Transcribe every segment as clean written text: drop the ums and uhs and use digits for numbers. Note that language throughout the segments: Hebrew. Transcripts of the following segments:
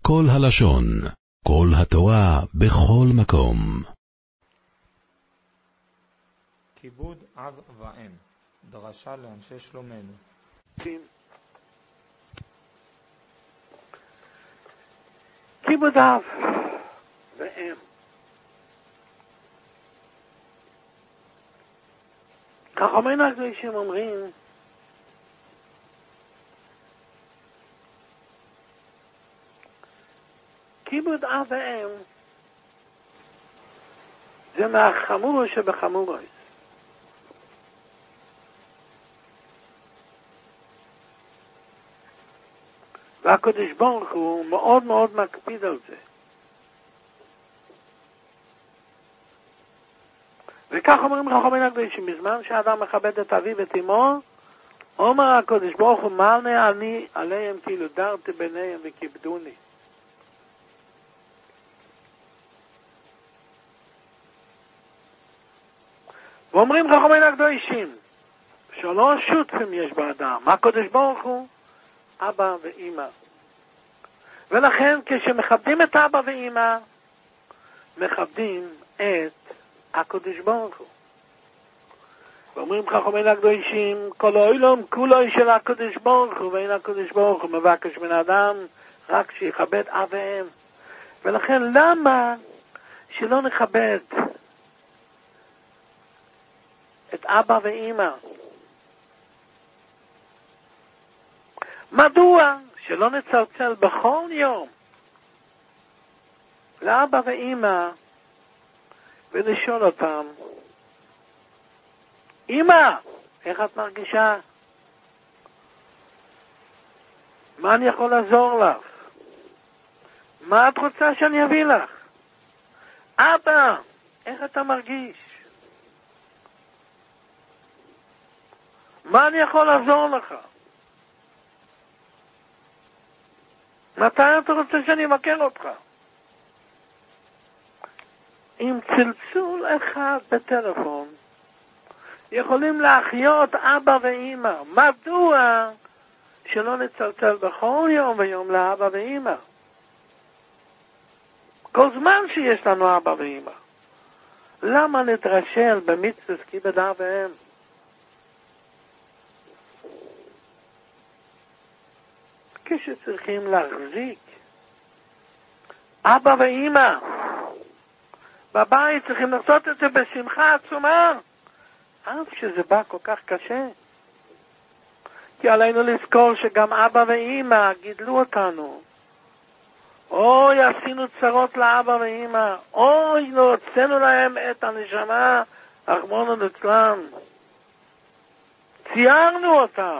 כל הלשון, כל התורה, בכל מקום. כיבוד אב ואם, דרשה לאנשי שלומנו. כיבוד אב ואם. חכמינו הקדושים אומרים כיבוד אב ואם זה מהחמור שבחמורות. והקדוש ברוך הוא מאוד מאוד מקפיד על זה. וכך אומרים חכמינו הקדושים, בזמן שאדם מכבד את אביו ואת אמו, אומר הקדוש ברוך הוא, מעלנה אני עליהם כאילו דרתי ביניהם וכיבדוני. ואומרים חכמינו הקדושים, שלוש שותפים יש באדם, הקדוש ברוך הוא, אבא ואמא. ולכן כשמכבדים את אבא ואמא, מכבדים את הקדוש ברוך הוא. ואומרים חכמינו הקדושים, כל העולם כולו של הקדוש ברוך הוא, ואין הקדוש ברוך הוא מבקש מן האדם רק שיכבד אב ואם. ולכן למה שלא נכבד את אבא ואמא? מדוע שלא נצלצל בכל יום לאבא ואמא ולשאול אותם, אמא, איך את מרגישה? מה אני יכול לעזור לך? מה את רוצה שאני אביא לך? אבא, איך אתה מרגיש? מה אני יכול לעזור לך? מתי אתה רוצה שאני אבקר אותך? עם צלצול אחד בטלפון יכולים להחיות אבא ואמא. מדוע שלא נצלצל בכל יום ויום לאבא ואמא? כל זמן שיש לנו אבא ואמא, למה נתרשל במצוות כיבוד אב ואם? כשצריכים להחזיק אבא ואמא בבית, צריכים לעשות את זה בשמחה עצומה, אף שזה בא כל כך קשה. כי עלינו לזכור שגם אבא ואמא גידלו אותנו. אוי, עשינו צרות לאבא ואמא, אוי, לא הוצאנו להם את הנשמה, רחמנא ליצלן. ציירנו אותם,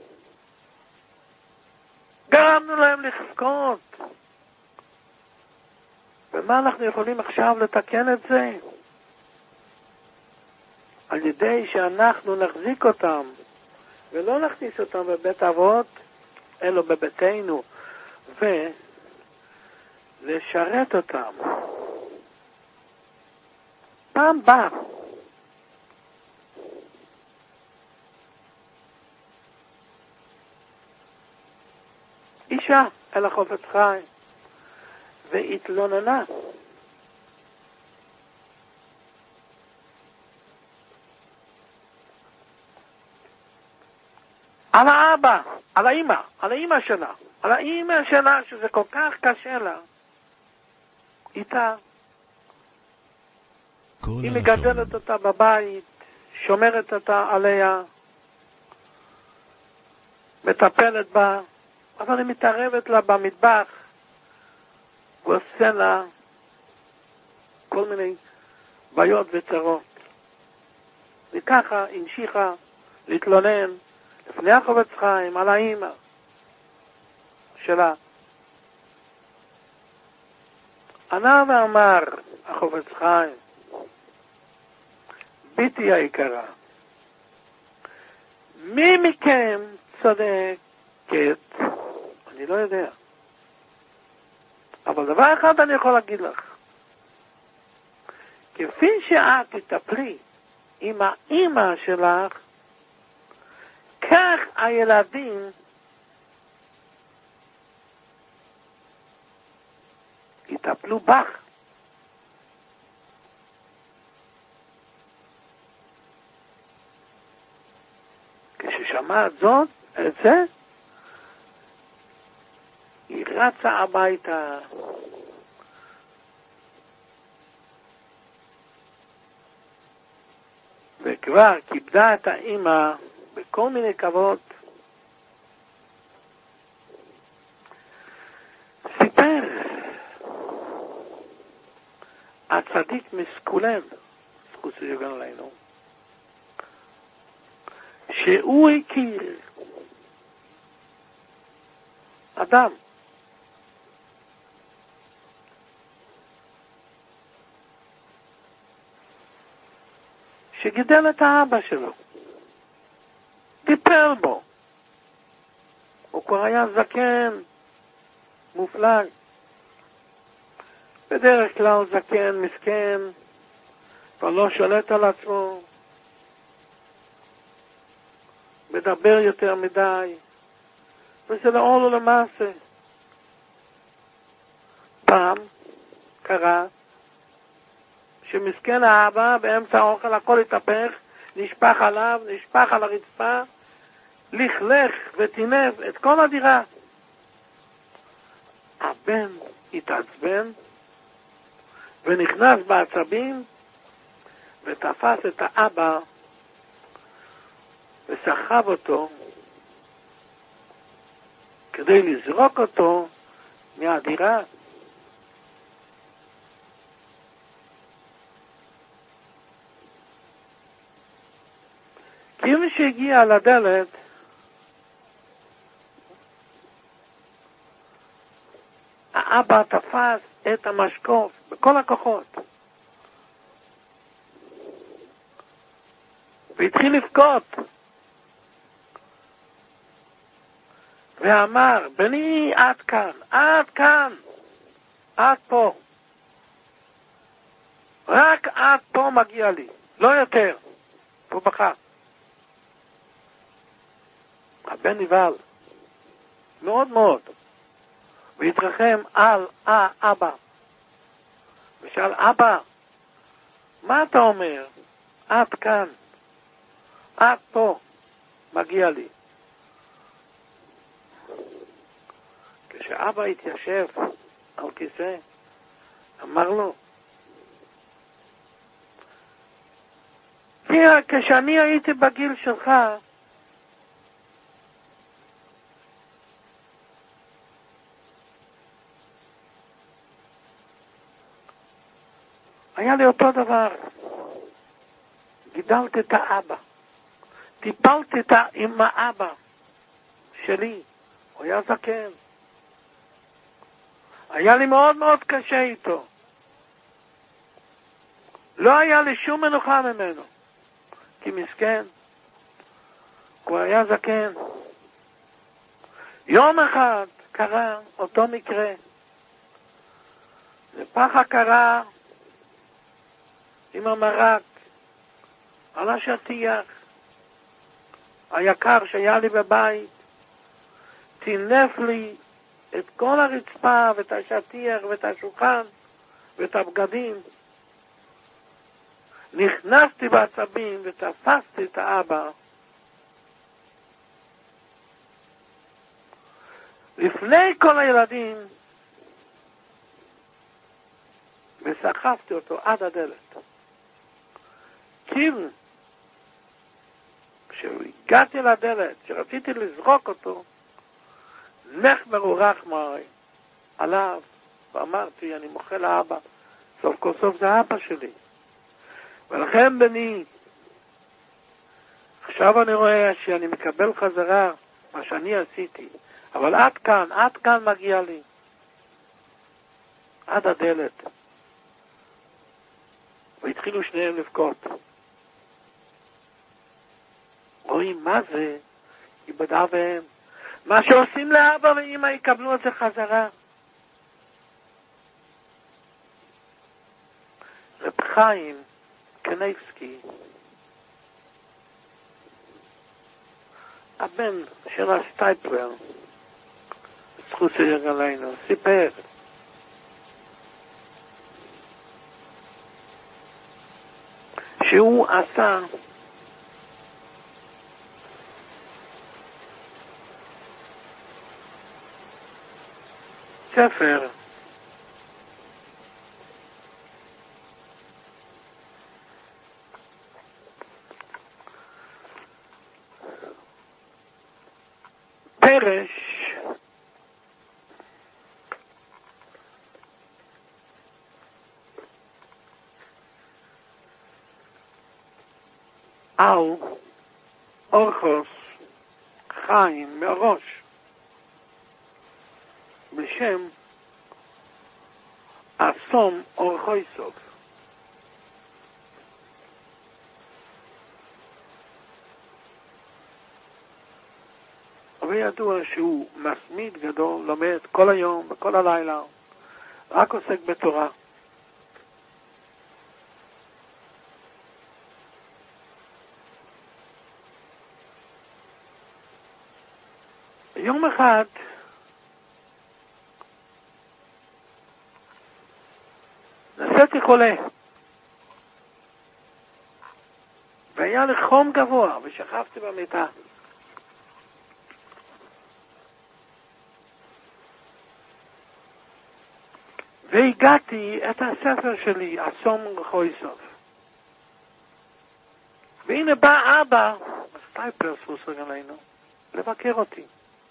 גרמנו להם לחכות. ומה אנחנו יכולים עכשיו לתקן את זה? על ידי שאנחנו נחזיק אותם, ולא נכניס אותם בבית אבות, אלא בביתנו, ולשרת אותם. פעם בא אישה אל החפץ חיים והתלוננה על האבא, על האמא, על האמא שלה שזה כל כך קשה לה איתה. היא מגדלת אותה בבית, שומרת אותה עליה, מטפלת בה, אבל היא מתערבת לה במטבח ועושה לה כל מיני בעיות וצרות. וככה המשיכה להתלונן לפני החפץ חיים על האמא שלה. ענה ואמר החפץ חיים, ביתי היקרה, מי מכם צודקת? אני לא יודע. אבל דבר אחד אני יכול להגיד לך. כפי שאת תטפלי עם האמא שלך, כך הילדים יטפלו בך. כששמעת זאת, את זה, היא רצה הביתה. וכבר כיבדה את האמא בכל מיני כבוד. סיפר הצדיק מסקולן, זכות שיגן עלינו, שהוא הכיר אדם שגידל את האבא שלו, טיפל בו, הוא כבר היה זקן, מופלג. בדרך כלל זקן, מסכן, כבר לא שולט על עצמו, מדבר יותר מדי, וזה לעול ולמעשה. פעם קרה שמסכן האבא באמצע האוכל הכל התהפך, נשפך עליו, נשפך על הרצפה, לכלך וטינף את כל הדירה. הבן התעצבן ונכנס בעצבים ותפס את האבא וסחב אותו כדי לזרוק אותו מהדירה. כיוון שהגיע לדלת, האבא תפס את המשקוף בכל הכוחות והתחיל לבכות ואמר, בני, עד כאן, עד כאן, עד פה, רק עד פה מגיע לי, לא יותר. הוא בכה. הבן נבהל מאוד מאוד והתרחם על האבא ושאל, אבא, מה אתה אומר? עד כאן, עד פה מגיע לי. כשאבא התיישב על כיסא, אמר לו, כשאני הייתי בגיל שלך, היה לי אותו דבר. גידלתי את האבא, טיפלתי עם האבא שלי, הוא היה זקן. היה לי מאוד מאוד קשה איתו. לא היה לי שום מנוחה ממנו, כי מסכן, הוא היה זקן. יום אחד קרה אותו מקרה. זה פחה קרה עם המרק על השטיח. היקר שהיה לי בבית טינף לי את כל הרצפה ואת השטיח ואת השולחן ואת הבגדים. נכנסתי בעצבים ותפסתי את האבא לפני כל הילדים וסחפתי אותו עד הדלת. כאילו כשהגעתי לדלת, שרציתי לזרוק אותו, נח מרורח מעי עליו, ואמרתי, אני מוחה לאבא, סוף כל סוף זה אבא שלי. ולכן בני, עכשיו אני רואה שאני מקבל חזרה מה שאני עשיתי, אבל עד כאן מגיע לי, עד הדלת. והתחילו שניהם לבכות. רואים מה זה? איבדה בהם. מה שעושים לאבא ואמא יקבלו את זה חזרה. רב חיים קניבסקי, הבן של הסטייפלר, זכות שיגן עלינו, סיפר שהוא עשה ספר פרש על אורחוס חיים מהראש בשם אסום אורחויסוב. אבל ידוע שהוא מסמיד גדול, לומד כל היום וכל הלילה, רק עוסק בתורה. יום אחד נסעתי חולה והיה לי חום גבוה ושכבתי במיטה. והגעתי את הספר שלי, אסום אורחויסוב. והנה בא אבא, סטייפלר ספוסר עלינו, לבקר אותי.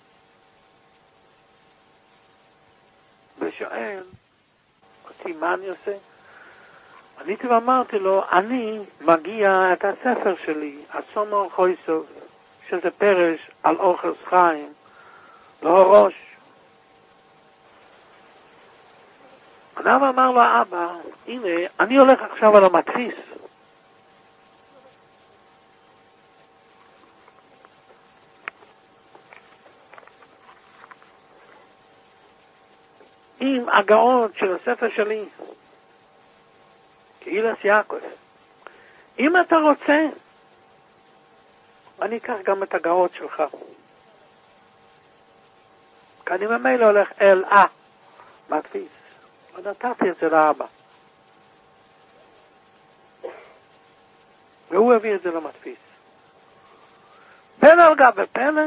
ושואל אותי מה אני עושה. עניתי ואמרתי לו, אני מגיע את הספר שלי, אסום אורחויסוב, שזה פרש על אורחוס חיים, לא ראש. אדם אמר לו, אבא, הנה, אני הולך עכשיו על המדפיס. עם הגאות של הספר שלי, קהילת יעקב. אם אתה רוצה, אני אקח גם את הגאות שלך. כי אני ממילא הולך אל מדפיס. ונתתי את זה לאבא. והוא הביא את זה למדפיס. פלא על גבי פלא,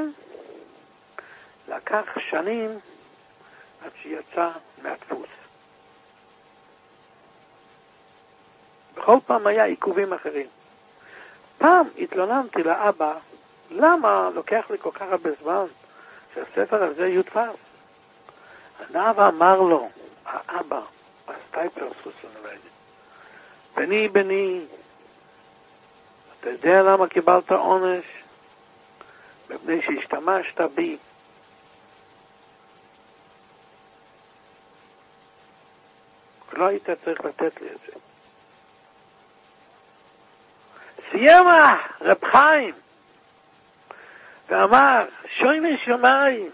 לקח שנים עד שיצא מהדפוס. בכל פעם היה עיכובים אחרים. פעם התלוננתי לאבא, למה לוקח לי כל כך הרבה זמן שהספר הזה יודפס? האבא אמר לו, האבא, הסטייפלר ספוסר, בני, אתה יודע למה קיבלת עונש? מפני שהשתמשת בי. לא היית צריך לתת לי את זה. סיים רב חיים ואמר, שויני שמיים,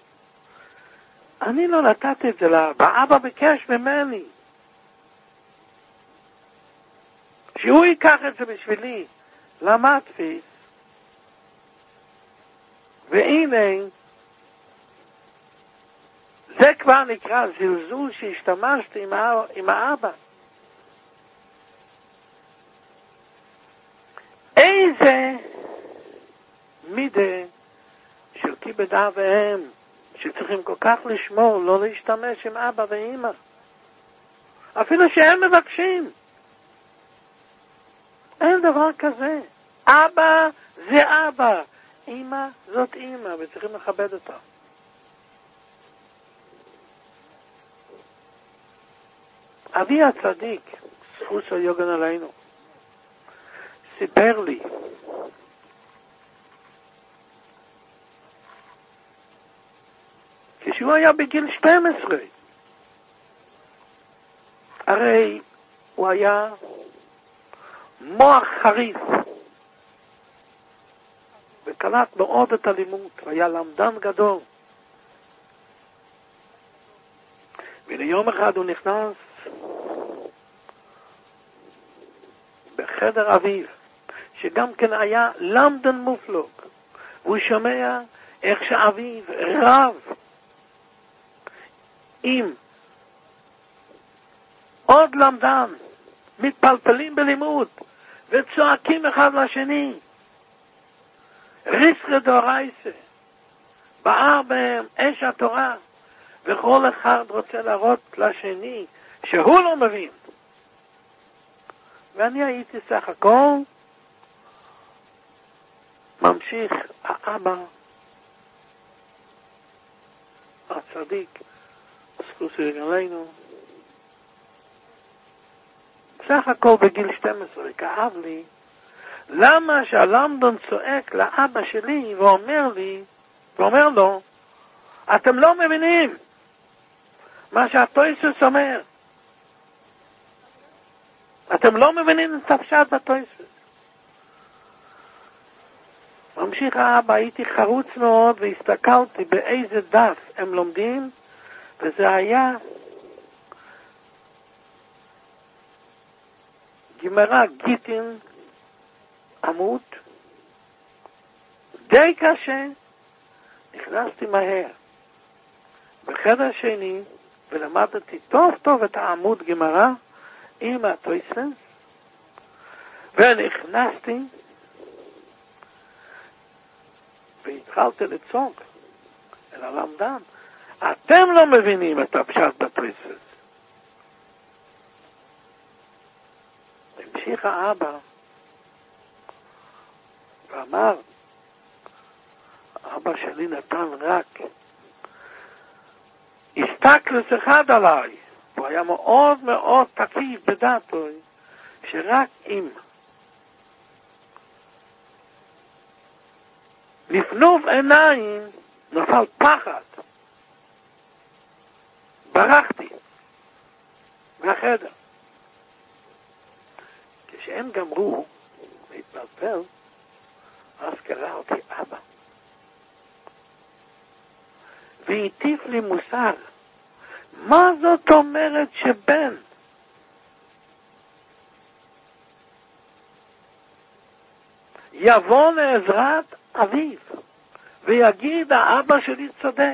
אני לא נתתי את זה לאבא, אבא ביקש ממני שהוא ייקח את זה בשבילי למדפיס, והנה זה כבר נקרא זלזול שהשתמשתי עם האבא. איזה מידה של כיבוד אב ואם שצריכים כל כך לשמור, לא להשתמש עם אבא ואמא. אפילו שהם מבקשים. אין דבר כזה. אבא זה אבא. אמא זאת אמא, וצריכים לכבד אותה. אבי הצדיק, ספוסר יוגן עלינו, סיפר לי כשהוא היה בגיל 12, הרי הוא היה מוח חריף וקלט מאוד את הלימוד, והיה למדן גדול. וליום אחד הוא נכנס בחדר אביו, שגם כן היה למדן מופלוג, והוא שומע איך שאביו רב עם עוד למדן, מתפלפלים בלימוד, וצועקים אחד לשני. ריסרא דאורייסא, בער בהם אש התורה, וכל אחד רוצה להראות לשני שהוא לא מבין. ואני הייתי סך הכל ממשיך האבא הצדיק, זכות עלינו, סך הכל בגיל 12 כאב לי, למה שהלמדון צועק לאבא שלי ואומר לו, אתם לא מבינים מה שהטויסוס אומר. אתם לא מבינים את הפשט בטויסוס. ממשיך האבא, הייתי חרוץ מאוד והסתכלתי באיזה דף הם לומדים, וזה היה גמרא גיטין עמוד די קשה. נכנסתי מהר בחדר שני ולמדתי טוב טוב את העמוד גמרא עם הטויסוס, ונכנסתי והתחלתי לצעוק אל הלמדן, אתם לא מבינים את הפשט בטויסוס. המשיך האבא ואמר, אבא שלי נתן רק הסתכלוס אחד עליי, הוא היה מאוד מאוד תקיף בדעתו, שרק אם לפנוף עיניים נפל פחד, ברחתי מהחדר. כשהם גמרו להתפלפל, אז קרא אותי אבא והטיף לי מוסר. מה זאת אומרת שבן יבוא לעזרת אביו ויגיד האבא שלי צודק,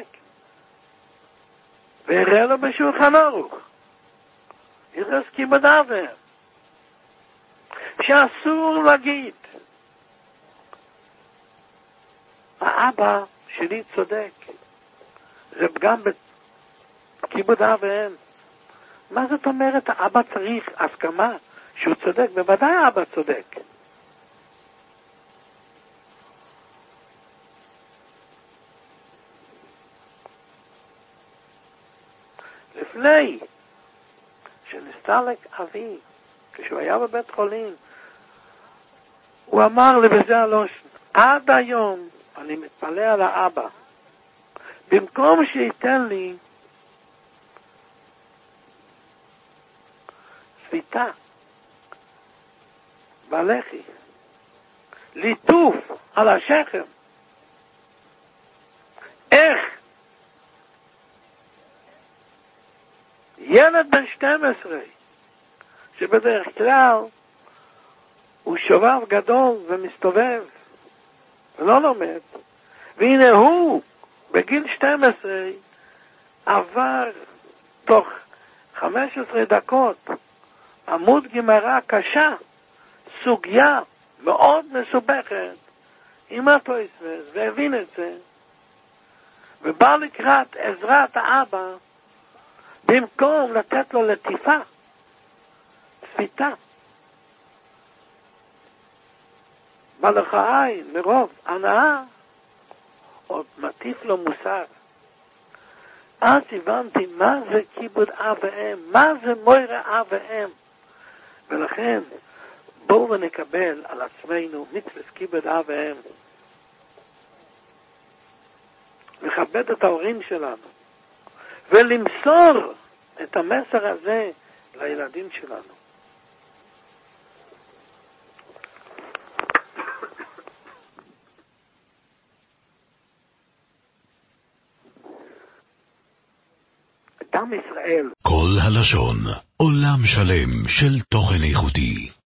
ויראה לו בשולחן ערוך יחזקי בדבר שאסור להגיד האבא שלי צודק, זה פגם בכיבוד אב ואם. מה זאת אומרת האבא צריך הסכמה שהוא צודק? בוודאי האבא צודק. לפני שנסתלק אבי, כשהוא היה בבית חולים, הוא אמר לי בזה הלושן, עד היום אני מתפלא על האבא, במקום שייתן לי שביתה בלחי, ליטוף על השכם, איך ילד בן 12 שבדרך כלל הוא שובב גדול ומסתובב ולא לומד, והנה הוא בגיל 12 עבר תוך 15 דקות עמוד גמרא קשה, סוגיה מאוד מסובכת עם הטויסוס, והבין את זה ובא לקראת עזרת האבא, במקום לתת לו לטיפה, צפיתה, מלך העין מרוב הנאה עוד מטיף לו מוסר. אז הבנתי מה זה כיבוד אב ואם, מה זה מוירה אב ואם. ולכן בואו ונקבל על עצמנו מצוות כיבוד אב ואם, לכבד את ההורים שלנו ולמסור את המסר הזה לילדים שלנו. עם ישראל. כל הלשון, עולם שלם של תוכן איכותי.